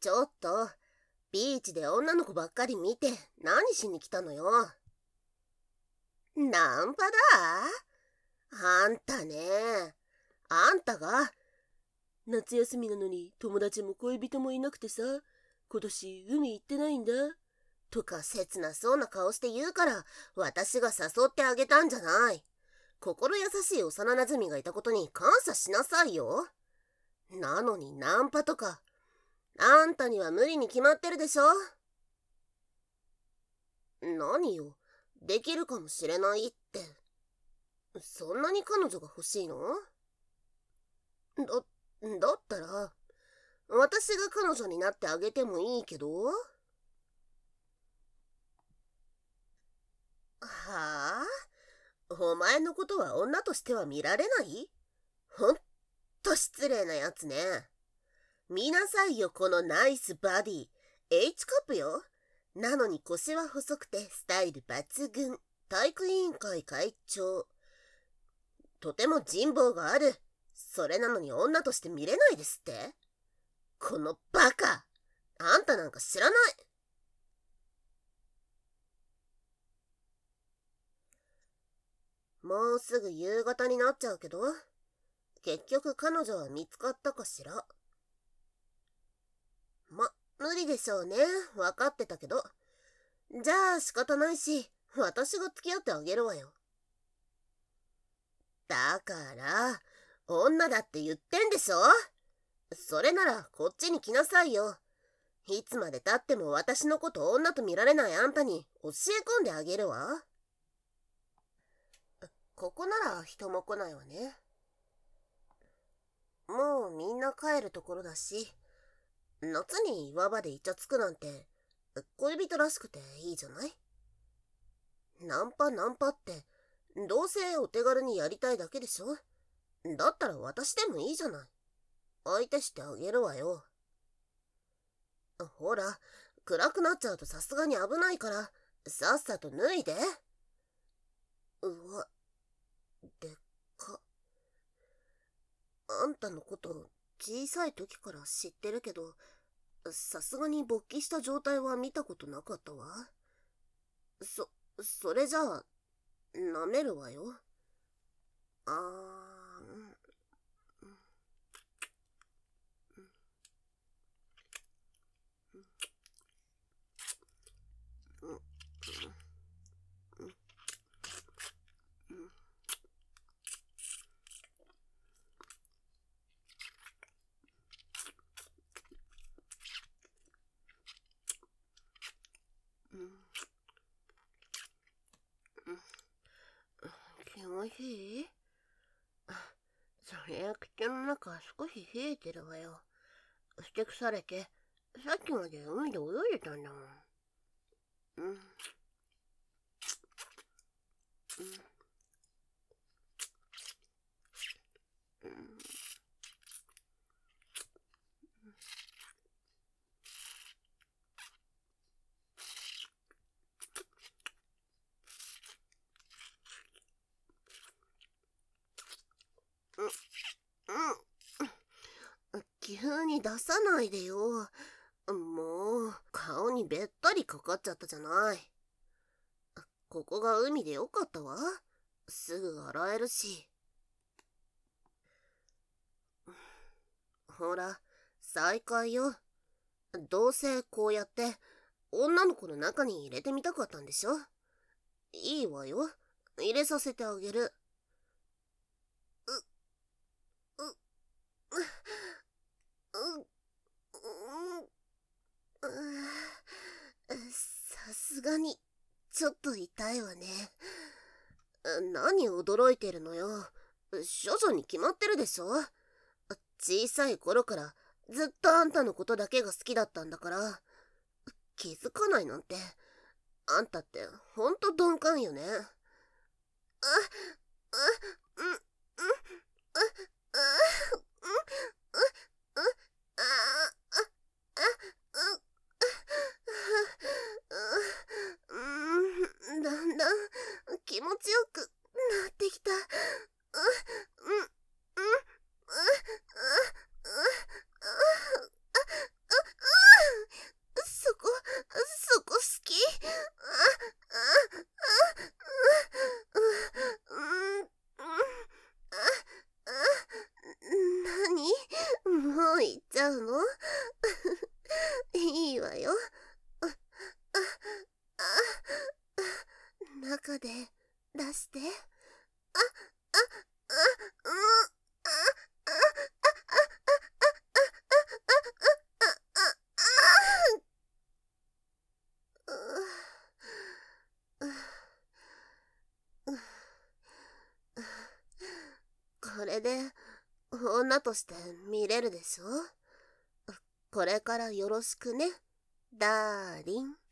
ちょっと、ビーチで女の子ばっかり見て何しに来たのよ。ナンパだ？あんたね。あんたが。 夏休みなのに友達も恋人もいなくてさ、今年海行ってないんだ。 とか切なそうな顔して言うから、私が誘ってあげたんじゃない。心優しい幼馴染がいたことに感謝しなさいよ。なのにナンパとか、あんたには無理に決まってるでしょ。何よ、できるかもしれないって。そんなに彼女が欲しいの？だったら、私が彼女になってあげてもいいけど。はあ？お前のことは女としては見られない？ほんと失礼なやつね。見なさいよ、このナイスバディ。H カップよ。なのに腰は細くてスタイル抜群。体育委員会会長。とても人望がある。それなのに女として見れないですって？このバカ！あんたなんか知らない。もうすぐ夕方になっちゃうけど、結局彼女は見つかったかしら。無理でしょうね。分かってたけど。じゃあ仕方ないし、私が付き合ってあげるわよ。だから、女だって言ってんでしょ？それならこっちに来なさいよ。いつまで経っても私のこと女と見られないあんたに教え込んであげるわ。ここなら人も来ないわね。もうみんな帰るところだし、夏に岩場でイチャつくなんて恋人らしくていいじゃない？ナンパって、どうせお手軽にやりたいだけでしょ？だったら私でもいいじゃない。相手してあげるわよ。ほら、暗くなっちゃうとさすがに危ないから、さっさと脱いで。うわ、でっか。あんたのこと小さい時から知ってるけど、さすがに勃起した状態は見たことなかったわ。それじゃあ、舐めるわよ。あ気持ちいい？そりゃ口の中少し冷えてるわよ。ふてくされて、さっきまで海で泳いでたんだもん。急に出さないでよ。もう、顔にべったりかかっちゃったじゃない。ここが海でよかったわ。すぐ洗えるし。ほら、再会よ。どうせこうやって女の子の中に入れてみたかったんでしょ？いいわよ。入れさせてあげる。さすがにちょっと痛いわね。何驚いてるのよ。処女に決まってるでしょ。小さい頃からずっとあんたのことだけが好きだったんだから。気づかないなんて、あんたってほんと鈍感よね。だんだん気持ちよくなってきた。 ちゃうの？いいわよ。中で出して。これで女として見れるでしょ？これからよろしくね、ダーリン。